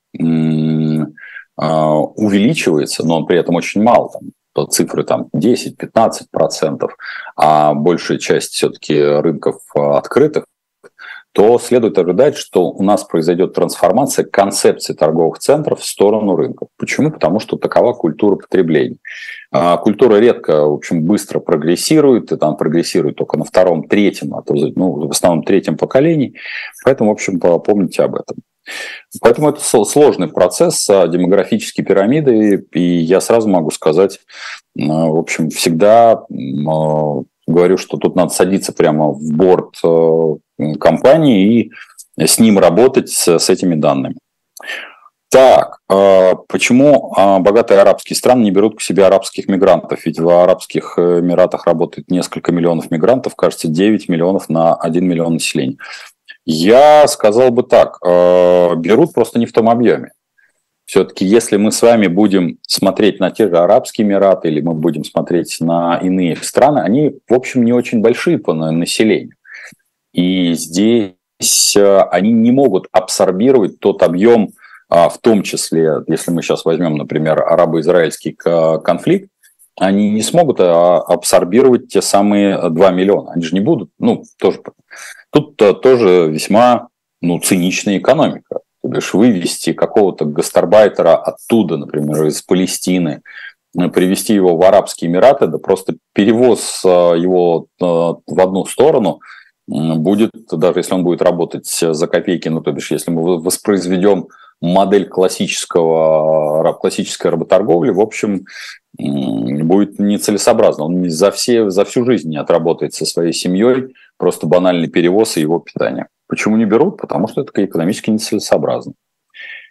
увеличивается, но он при этом очень мал, там, цифры там десять-пятнадцать процентов, а большая часть все-таки рынков открытых, то следует ожидать, что у нас произойдет трансформация концепции торговых центров в сторону рынков. Почему? Потому что такова культура потребления. А культура редко, в общем, быстро прогрессирует, и там прогрессирует только на втором, третьем, а то, ну, в основном третьем поколении. Поэтому, в общем, помните об этом. Поэтому это сложный процесс демографической пирамиды, и я сразу могу сказать, в общем, всегда говорю, что тут надо садиться прямо в борт компании и с ним работать, с этими данными. Так, почему богатые арабские страны не берут к себе арабских мигрантов? Ведь в Арабских Эмиратах работает несколько миллионов мигрантов, кажется, девять миллионов на один миллион населения. Я сказал бы так, берут просто не в том объеме. Все-таки если мы с вами будем смотреть на те же Арабские Эмираты или мы будем смотреть на иные страны, они, в общем, не очень большие по населению. И здесь они не могут абсорбировать тот объем, в том числе, если мы сейчас возьмем, например, арабо-израильский конфликт, они не смогут абсорбировать те самые два миллиона. Они же не будут, ну, тоже... Тут тоже весьма, ну, циничная экономика. То бишь вывести какого-то гастарбайтера оттуда, например, из Палестины, привезти его в Арабские Эмираты, да просто перевоз его в одну сторону будет, даже если он будет работать за копейки, ну, то бишь если мы воспроизведем модель классического, классической работорговли, в общем, будет нецелесообразно. Он за, все, за всю жизнь не отработает со своей семьей, просто банальный перевоз и его питание. Почему не берут? Потому что это экономически нецелесообразно.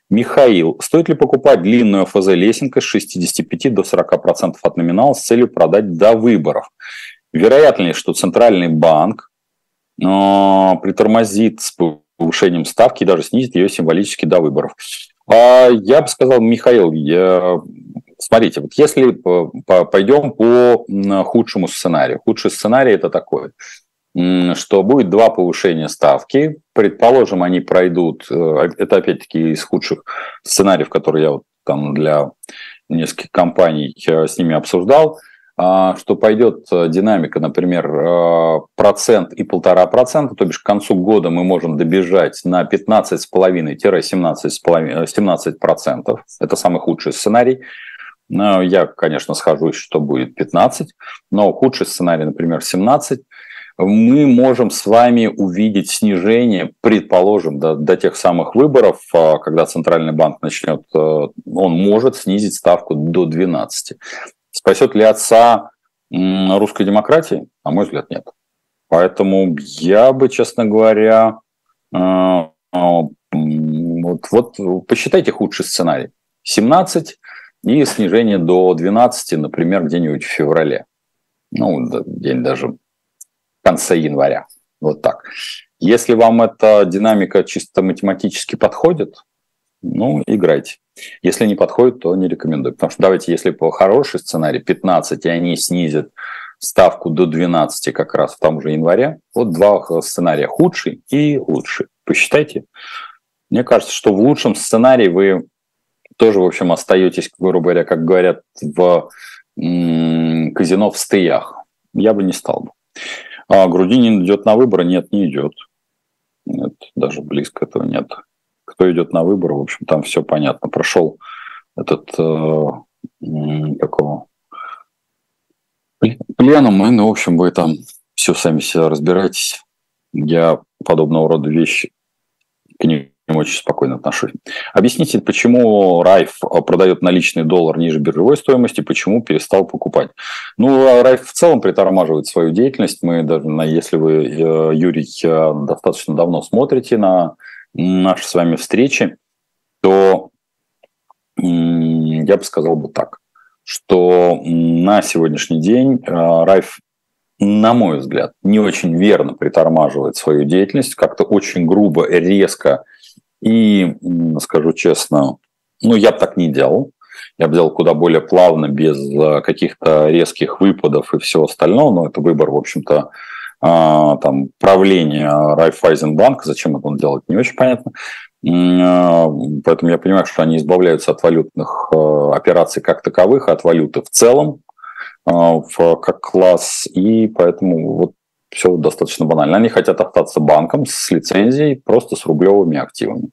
Михаил, стоит ли покупать длинную эф зэ лесенкой с шестидесяти пяти до сорока процентов от номинала с целью продать до выборов? Вероятно ли, что Центральный банк э, притормозит с повышением ставки и даже снизит ее символически до выборов? А я бы сказал, Михаил, я... смотрите, вот если пойдем по худшему сценарию. Худший сценарий – это такой, что будет два повышения ставки. Предположим, они пройдут, это опять-таки из худших сценариев, которые я вот там для нескольких компаний с ними обсуждал, что пойдет динамика, например, процент и полтора процента, то бишь к концу года мы можем добежать на пятнадцать с половиной - семнадцать процентов. Это самый худший сценарий. Я, конечно, схожусь, что будет пятнадцать, но худший сценарий, например, семнадцать. Мы можем с вами увидеть снижение, предположим, до, до тех самых выборов, когда Центральный банк начнет, он может снизить ставку до двенадцати. Спасет ли отца русской демократии? На мой взгляд, нет. Поэтому я бы, честно говоря, вот, вот посчитайте худший сценарий. семнадцать и снижение до двенадцати, например, где-нибудь в феврале. Ну, день даже в конце января. Вот так. Если вам эта динамика чисто математически подходит, ну, играйте. Если не подходит, то не рекомендую. Потому что давайте, если по хороший сценарий пятнадцать, и они снизят ставку до двенадцати как раз в том же январе, вот два сценария: худший и лучший. Посчитайте. Мне кажется, что в лучшем сценарии вы тоже, в общем, остаетесь, грубо говоря, как говорят в м- казино, в стыях. Я бы не стал бы. А Грудинин идет на выборы? Нет, не идет. Нет, даже близко этого нет. Кто идет на выборы, в общем, там все понятно. Прошел этот э, такого пленум, и, ну, в общем, вы там все сами себя разбираетесь. Я подобного рода вещи к ним очень спокойно отношусь. Объясните, почему Райф продает наличный доллар ниже биржевой стоимости, почему перестал покупать? Ну, Райф в целом притормаживает свою деятельность. Мы даже, если вы, Юрий, достаточно давно смотрите на наши с вами встречи, то я бы сказал бы так, что на сегодняшний день Райф, на мой взгляд, не очень верно притормаживает свою деятельность, как-то очень грубо, резко. И, скажу честно, ну, я бы так не делал. Я бы делал куда более плавно, без каких-то резких выпадов и всего остального. Но это выбор, в общем-то, там, правления Райффайзенбанка. Зачем это он делает, не очень понятно. Поэтому я понимаю, что они избавляются от валютных операций как таковых, от валюты в целом, как класс. И поэтому вот все достаточно банально. Они хотят остаться банком с лицензией, просто с рублевыми активами.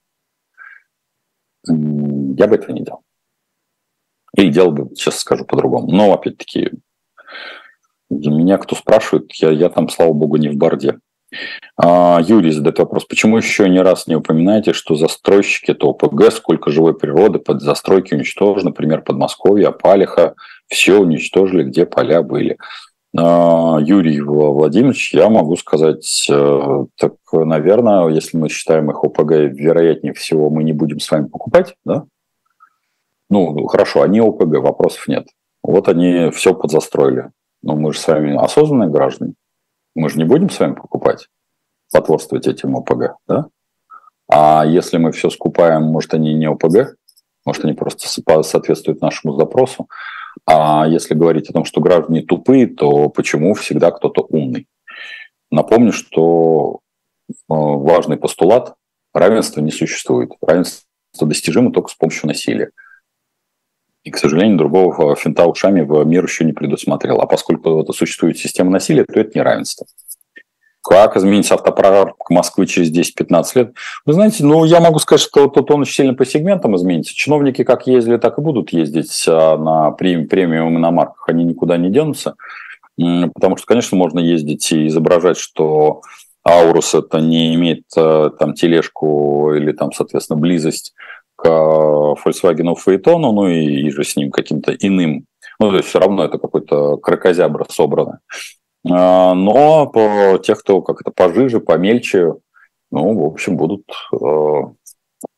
Я бы этого не делал. Или делал бы, сейчас скажу по-другому. Но, опять-таки, для меня, кто спрашивает, я, я там, слава богу, не в борде. А, Юрий задает вопрос. Почему еще ни раз не упоминаете, что застройщики – это о пэ гэ, сколько живой природы под застройки уничтожено, например, Подмосковье, Апалиха, все уничтожили, где поля были. Юрий Владимирович, я могу сказать, так, наверное, если мы считаем их о пэ гэ, вероятнее всего, мы не будем с вами покупать, да? Ну, хорошо, они о пэ гэ, вопросов нет. Вот они все подзастроили. Но мы же с вами осознанные граждане. Мы же не будем с вами покупать, потворствовать этим о пэ гэ, да? А если мы все скупаем, может, они не о пэ гэ? Может, они просто соответствуют нашему запросу? А если говорить о том, что граждане тупые, то почему всегда кто-то умный? Напомню, что важный постулат – равенства не существует. Равенство достижимо только с помощью насилия. И, к сожалению, другого финта ушами в мир еще не предусмотрел. А поскольку это существует система насилия, то это не равенство. Как изменится автопарк Москвы через десять-пятнадцать лет? Вы знаете, ну, я могу сказать, что тут он очень сильно по сегментам изменится. Чиновники как ездили, так и будут ездить на премиум иномарках. Они никуда не денутся. Потому что, конечно, можно ездить и изображать, что Аурус это не имеет там тележку или там, соответственно, близость к Volkswagen Phaeton, ну и, и же с ним каким-то иным. Ну, то есть все равно это какой-то кракозябра собранный. Но по тех, кто как это пожиже, помельче, ну, в общем, будут э,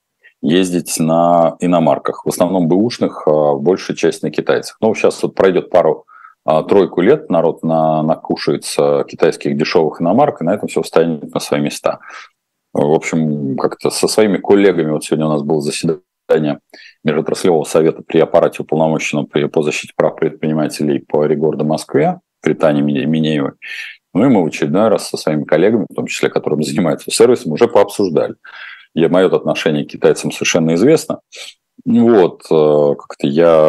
ездить на иномарках, в основном бэушных, большая часть на китайцах. Ну, сейчас вот пройдет пару-тройку лет, народ на, накушается китайских дешевых иномарок, и на этом все встанет на свои места. В общем, как-то со своими коллегами, вот сегодня у нас было заседание Межотраслевого совета при аппарате уполномоченного по защите прав предпринимателей по регорду Москве, при Тане Минеевой. Ну и мы в очередной раз со своими коллегами, в том числе, которыми занимаются сервисом, уже пообсуждали. И мое отношение к китайцам совершенно известно. Вот, как-то я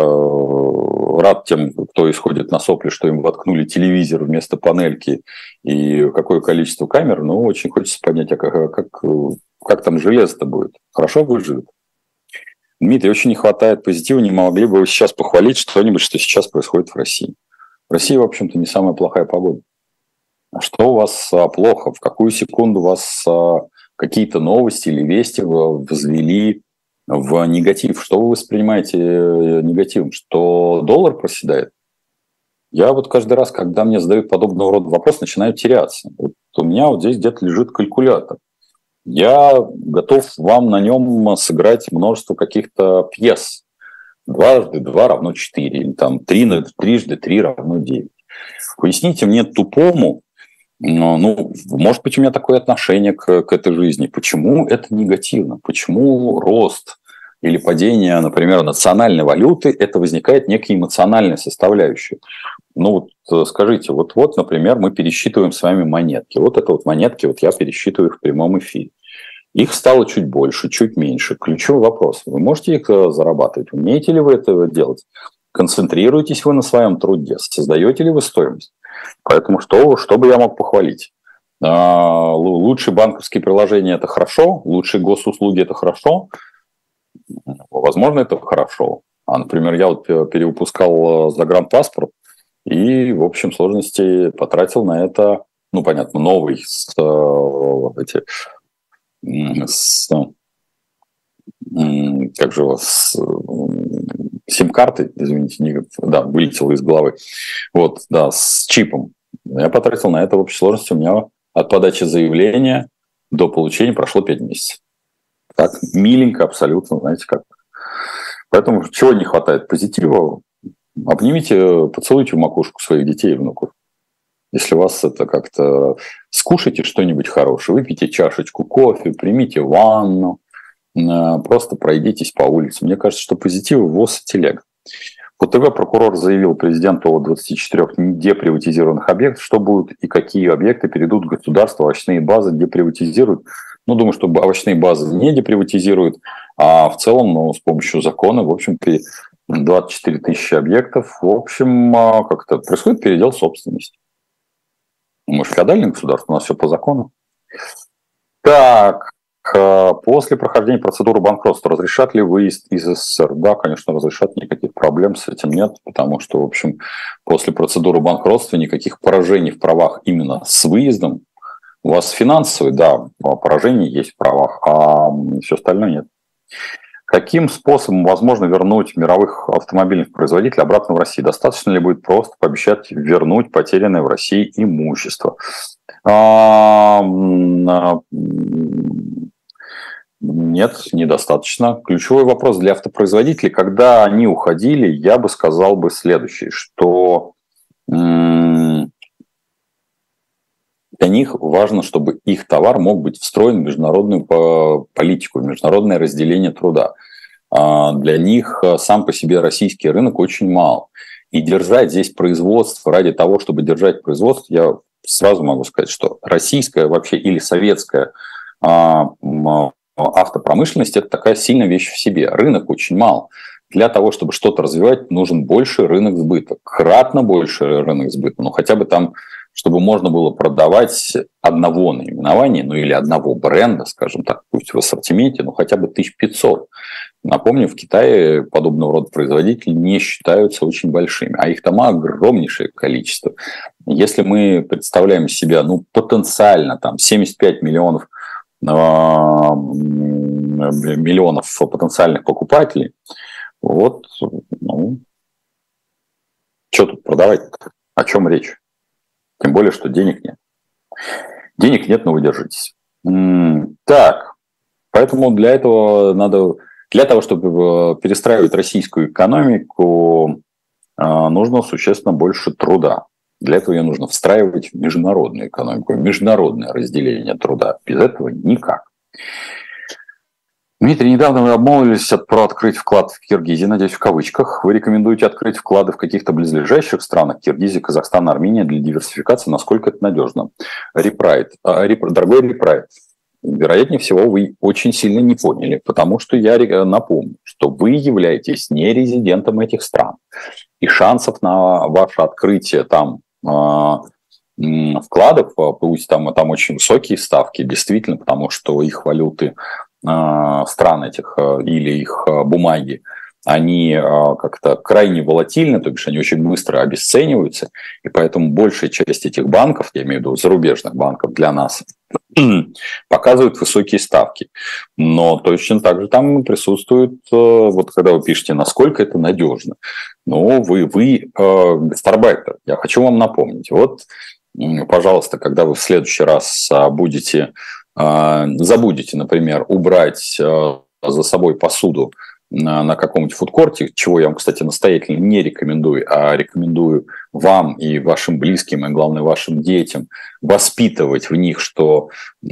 рад тем, кто исходит на сопли, что им воткнули телевизор вместо панельки и какое количество камер, но очень хочется понять, а как, как, как там железо-то будет. Хорошо выживет? Дмитрий, очень не хватает позитива, не могли бы вы сейчас похвалить что-нибудь, что сейчас происходит в России? В России, в общем-то, не самая плохая погода. А что у вас плохо? В какую секунду вас какие-то новости или вести взвели в негатив? Что вы воспринимаете негативом? Что доллар проседает? Я вот каждый раз, когда мне задают подобного рода вопрос, начинаю теряться. Вот у меня вот здесь где-то лежит калькулятор. Я готов вам на нем сыграть множество каких-то пьес. Дважды два равно четыре, или там три, трижды три равно девять. Поясните мне тупому, ну, может быть, у меня такое отношение к, к этой жизни. Почему это негативно? Почему рост или падение, например, национальной валюты, это возникает некая эмоциональная составляющая? Ну, вот скажите, вот-вот, например, мы пересчитываем с вами монетки. Вот это вот монетки, вот я пересчитываю их в прямом эфире. Их стало чуть больше, чуть меньше. Ключевой вопрос. Вы можете их зарабатывать? Умеете ли вы это делать? Концентрируетесь вы на своем труде? Создаете ли вы стоимость? Поэтому что, что бы я мог похвалить? А, лучшие банковские приложения – это хорошо, лучшие госуслуги – это хорошо. Возможно, это хорошо. А, например, я вот перевыпускал загранпаспорт и в общем сложности потратил на это, ну, понятно, новый с, эти, с как же у вас, сим-карты, извините, не, да, вылетело из головы, вот, да, с чипом. Я потратил на это в общей сложности, у меня от подачи заявления до получения прошло пять месяцев. Так, миленько абсолютно, знаете как. Поэтому чего не хватает? Позитива. Обнимите, поцелуйте в макушку своих детей и внуков. Если вас это как-то... Скушайте что-нибудь хорошее, выпейте чашечку кофе, примите ванну, просто пройдитесь по улице. Мне кажется, что позитив ВОЗ и телега. ВТВ прокурор заявил президенту о двадцати четырёх деприватизированных объектах, что будут и какие объекты перейдут в государство, овощные базы деприватизируют. Ну, думаю, что овощные базы не деприватизируют, а в целом, ну, с помощью закона, в общем-то, двадцать четыре тысячи объектов, в общем, как-то происходит передел собственности. Мы же феодальное государство, у нас все по закону. Так, после прохождения процедуры банкротства разрешат ли выезд из СССР? Да, конечно, разрешат, никаких проблем с этим нет, потому что, в общем, после процедуры банкротства никаких поражений в правах именно с выездом. У вас финансовые, да, поражения есть в правах, а все остальное нет. Каким способом возможно вернуть мировых автомобильных производителей обратно в Россию? Достаточно ли будет просто пообещать вернуть потерянное в России имущество? Нет, недостаточно. Ключевой вопрос для автопроизводителей, когда они уходили, я бы сказал бы следующее, что для них важно, чтобы их товар мог быть встроен в международную политику, в международное разделение труда. Для них сам по себе российский рынок очень мал. И держать здесь производство ради того, чтобы держать производство, я сразу могу сказать, что российская вообще или советская автопромышленность – это такая сильная вещь в себе. Рынок очень мал. Для того, чтобы что-то развивать, нужен больший рынок сбыта. Кратно больший рынок сбыта. Ну, хотя бы там, чтобы можно было продавать одного наименования, ну, или одного бренда, скажем так, пусть в ассортименте, ну, хотя бы тысяч пятьсот. Напомню, в Китае подобного рода производители не считаются очень большими, а их там огромнейшее количество. Если мы представляем себя, ну, потенциально там семьдесят пять миллионов миллионов потенциальных покупателей, вот, ну, что тут продавать? О чем речь? Тем более, что денег нет. Денег нет, но вы держитесь. Так, поэтому для этого надо Для того, чтобы перестраивать российскую экономику, нужно существенно больше труда. Для этого ее нужно встраивать в международную экономику, в международное разделение труда. Без этого никак. Дмитрий, недавно вы обмолвились про открыть вклад в Киргизии, надеюсь, в кавычках. Вы рекомендуете открыть вклады в каких-то близлежащих странах, Киргизии, Казахстан, Армения, для диверсификации. Насколько это надежно? Репрайт. Дорогой Репрайт, вероятнее всего, вы очень сильно не поняли, потому что я напомню, что вы являетесь не резидентом этих стран. И шансов на ваше открытие там вкладов, пусть там, там очень высокие ставки, действительно, потому что их валюты стран этих или их бумаги, они как-то крайне волатильны, то бишь они очень быстро обесцениваются, и поэтому большая часть этих банков, я имею в виду зарубежных банков для нас, показывают высокие ставки. Но точно так же там присутствует, вот когда вы пишете, насколько это надежно. Ну, вы, вы гастарбайтер, я хочу вам напомнить. Вот, пожалуйста, когда вы в следующий раз будете, забудете, например, убрать за собой посуду на каком-нибудь фудкорте, чего я вам, кстати, настоятельно не рекомендую, а рекомендую вам и вашим близким, и, главное, вашим детям воспитывать в них, что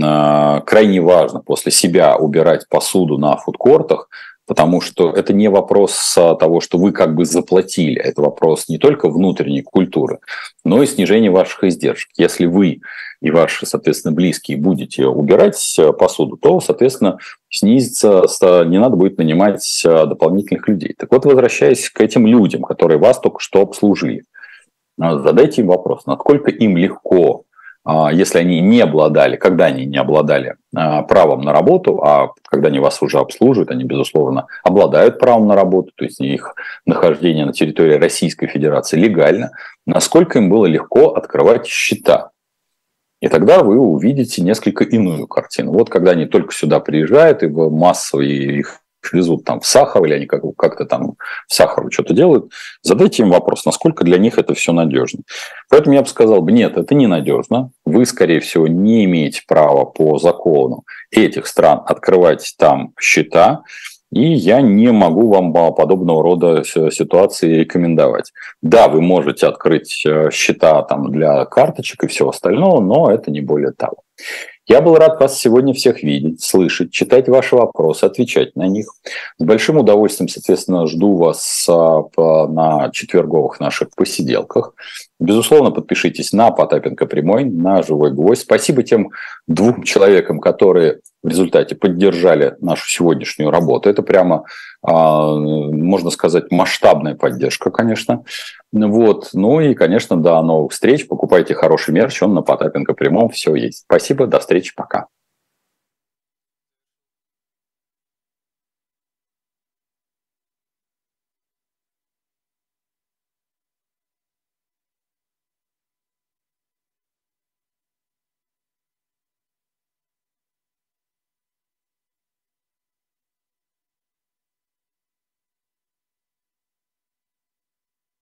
э, крайне важно после себя убирать посуду на фудкортах, потому что это не вопрос того, что вы как бы заплатили, это вопрос не только внутренней культуры, но и снижения ваших издержек. Если вы и ваши, соответственно, близкие будете убирать посуду, то, соответственно, снизится, не надо будет нанимать дополнительных людей. Так вот, возвращаясь к этим людям, которые вас только что обслужили, задайте им вопрос, насколько им легко, если они не обладали, когда они не обладали правом на работу, а когда они вас уже обслуживают, они, безусловно, обладают правом на работу, то есть их нахождение на территории Российской Федерации легально, насколько им было легко открывать счета. И тогда вы увидите несколько иную картину. Вот когда они только сюда приезжают, и массово их везут там в Сахар, или они как-то там в Сахару что-то делают, задайте им вопрос, насколько для них это все надежно. Поэтому я бы сказал, нет, это не надежно. Вы, скорее всего, не имеете права по закону этих стран открывать там счета. И я не могу вам подобного рода ситуации рекомендовать. Да, вы можете открыть счета там для карточек и всего остального, но это не более того. Я был рад вас сегодня всех видеть, слышать, читать ваши вопросы, отвечать на них. С большим удовольствием, соответственно, жду вас на четверговых наших посиделках. Безусловно, подпишитесь на Потапенко Прямой, на Живой Гвоздь. Спасибо тем двум человекам, которые в результате поддержали нашу сегодняшнюю работу. Это прямо, можно сказать, масштабная поддержка, конечно. Вот. Ну и, конечно, до новых встреч. Покупайте хороший мерч, он на Потапенко Прямом все есть. Спасибо, до встречи, пока.